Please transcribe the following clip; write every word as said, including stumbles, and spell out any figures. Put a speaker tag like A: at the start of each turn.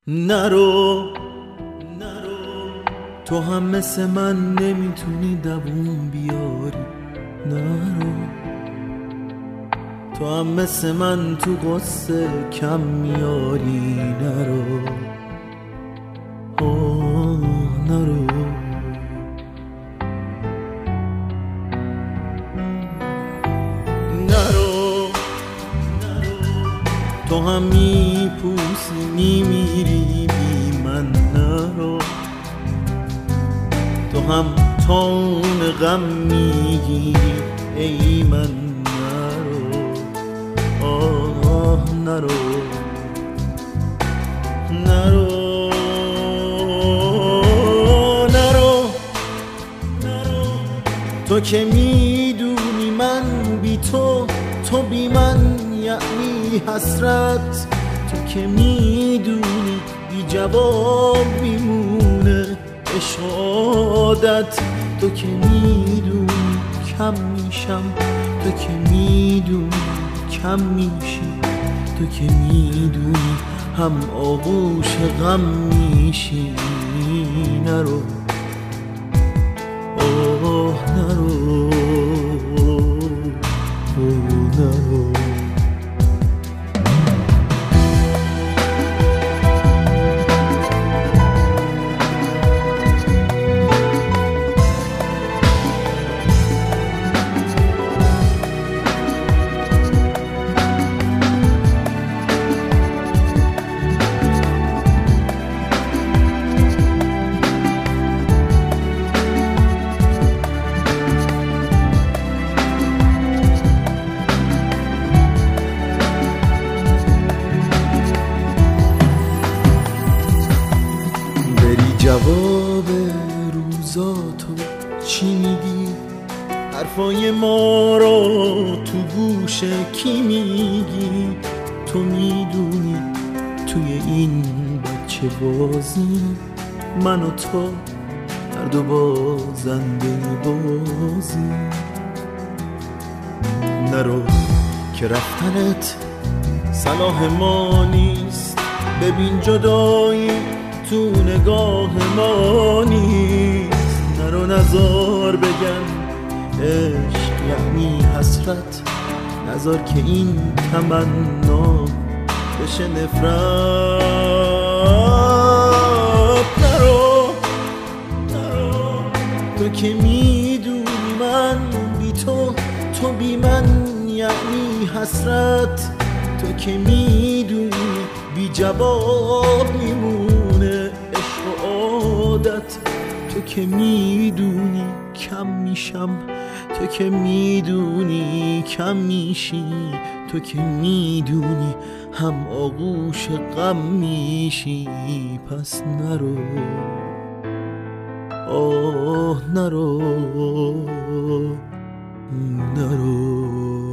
A: نرو نرو تو هم مثل من نمیتونی دووم بیاری. نرو تو هم مثل من تو قصه کم میاری. نرو آه نرو نرو تو هم میپوسی میمیری بی من. نرو تو هم تون غم میگیری ای من. نرو آه نرو نرو نرو نرو تو که میدونی من بی تو، تو بی من یعنی حسرت. تو که میدونی بی جواب میمونه عشق عادت. تو که میدونی کم میشم، تو که میدونی کم میشی، تو که میدونی هم آغوش غم میشی. نرو آه نرو آه نرو جواب روزاتو چی میگی؟ حرفای ما رو تو گوش کی میگی؟ تو میدونی توی این بچه بازی من و تو هر دو بازنده بازی. نرو که رفتنت صلاح ما نیست. ببین جدایی تو نگاه ما نیست. نرو نزار بگن عشق یعنی حسرت. نزار که این تمنا بشه نفرت. نرو نرو تو که میدونی من بی تو، تو بی من یعنی حسرت. تو که میدونی بی جواب میمونه عشق عادت. تو که میدونی کم میشم، تو که میدونی کم میشی، تو که میدونی هم آغوش غم میشی. پس نرو آه نرو نرو